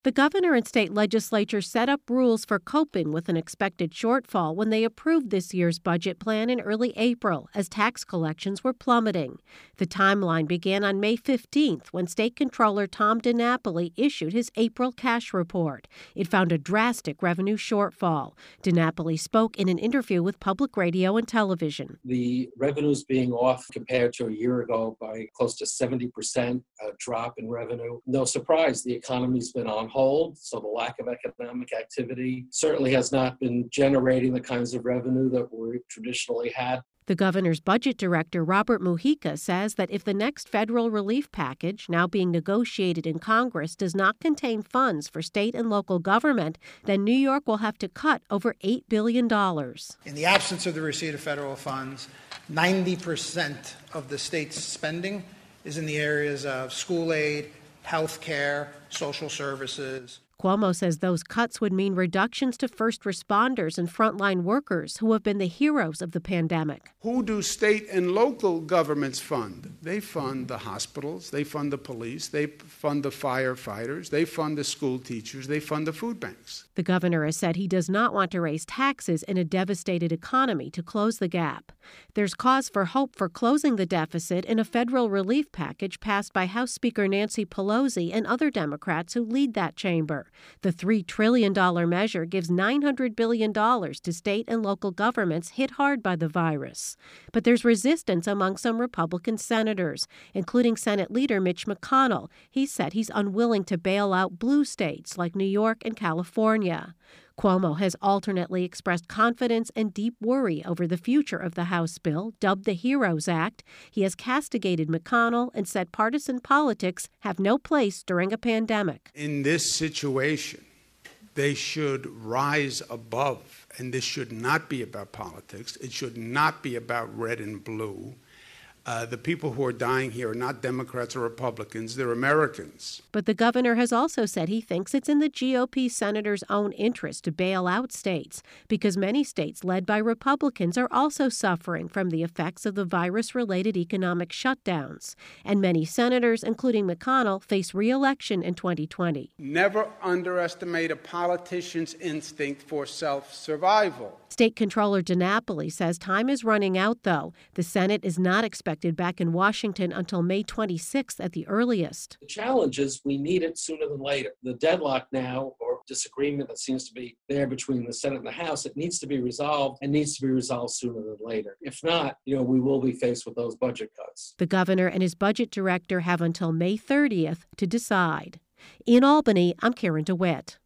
The governor and state legislature set up rules for coping with an expected shortfall when they approved this year's budget plan in early April as tax collections were plummeting. The timeline began on May 15th when State Controller Tom DiNapoli issued his April cash report. It found a drastic revenue shortfall. DiNapoli spoke in an interview with Public Radio and Television. The revenues being off compared to a year ago by close to 70% drop in revenue. No surprise, the economy's been on hold, so the lack of economic activity certainly has not been generating the kinds of revenue that we traditionally had. The governor's budget director, Robert Mujica, says that if the next federal relief package, now being negotiated in Congress, does not contain funds for state and local government, then New York will have to cut over $8 billion. In the absence of the receipt of federal funds, 90% of the state's spending is in the areas of school aid, health care, social services. Cuomo says those cuts would mean reductions to first responders and frontline workers who have been the heroes of the pandemic. Who do state and local governments fund? They fund the hospitals, they fund the police, they fund the firefighters, they fund the school teachers, they fund the food banks. The governor has said he does not want to raise taxes in a devastated economy to close the gap. There's cause for hope for closing the deficit in a federal relief package passed by House Speaker Nancy Pelosi and other Democrats who lead that chamber. The $3 trillion measure gives $900 billion to state and local governments hit hard by the virus. But there's resistance among some Republican senators, including Senate Leader Mitch McConnell. He said he's unwilling to bail out blue states like New York and California. Cuomo has alternately expressed confidence and deep worry over the future of the House bill, dubbed the HEROES Act. He has castigated McConnell and said partisan politics have no place during a pandemic. In this situation, they should rise above, and this should not be about politics. It should not be about red and blue. The people who are dying here are not Democrats or Republicans, they're Americans. But the governor has also said he thinks it's in the GOP senators' own interest to bail out states because many states led by Republicans are also suffering from the effects of the virus-related economic shutdowns. And many senators, including McConnell, face re-election in 2020. Never underestimate a politician's instinct for self-survival. State Controller DiNapoli says time is running out, though. The Senate is not expected back in Washington until May 26th at the earliest. The challenge is we need it sooner than later. The deadlock now, or disagreement that seems to be there between the Senate and the House, it needs to be resolved and needs to be resolved sooner than later. If not, we will be faced with those budget cuts. The governor and his budget director have until May 30th to decide. In Albany, I'm Karen DeWitt.